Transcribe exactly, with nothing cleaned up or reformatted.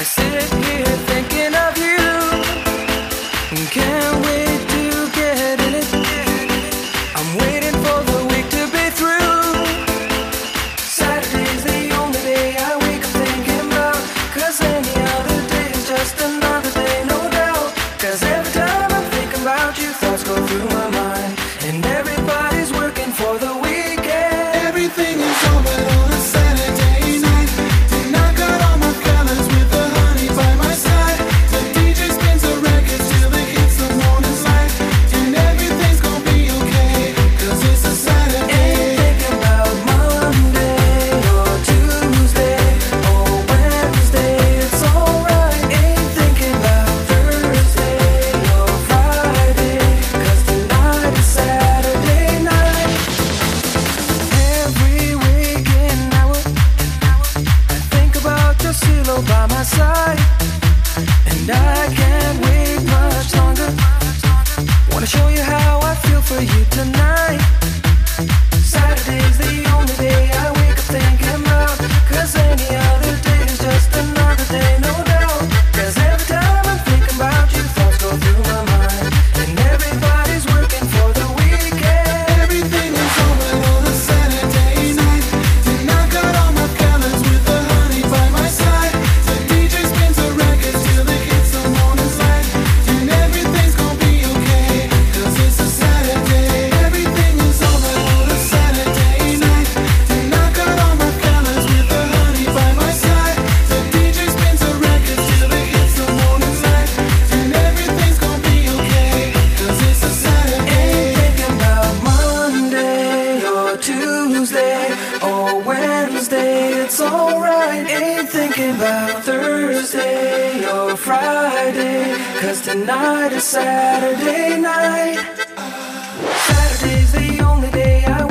I sit here thinking of you. Can't wait to get in it. I'm waiting for the week to be through. Saturday's the only day I wake up thinking about. Cause any other day is just another day, no doubt. Cause every time I'm thinking about you, thoughts go through my mind. And everybody's working for the weekend. Everything is over on a Saturday night. And I got all my colors with the honey by my side. The D J spins the records till it hits the morning light. And everything's gonna be okay, cause it's a Saturday. Ain't thinking about Monday or Tuesday or Wednesday, it's alright. Ain't thinking about Thursday or Friday, cause tonight is Saturday night. Every waking hour, I think about your silhouette by my side. And I can't wait much longer. Wanna show you how I feel for you tonight. Saturday's the only day I wake up thinking about. Cause any other day is just another day, no doubt. Cause every time I'm thinking about you, thoughts go through my mind. And everybody's working for the weekend. Everything is over on a Saturday night. And I got all my colors with the honey by my side. The D J spins the records till it hits the morning light. And everything's gonna be okay, cause it's a Saturday. Everything is over on a Saturday night. And I got all my colors with the honey by my side. The D J spins the records till it hits the morning light. And everything's gonna be okay, cause it's a Saturday. Ain't thinking about Monday or Tuesday or Wednesday, it's alright. Ain't thinking about Thursday or Friday, cause tonight is Saturday night. Saturday's the only day I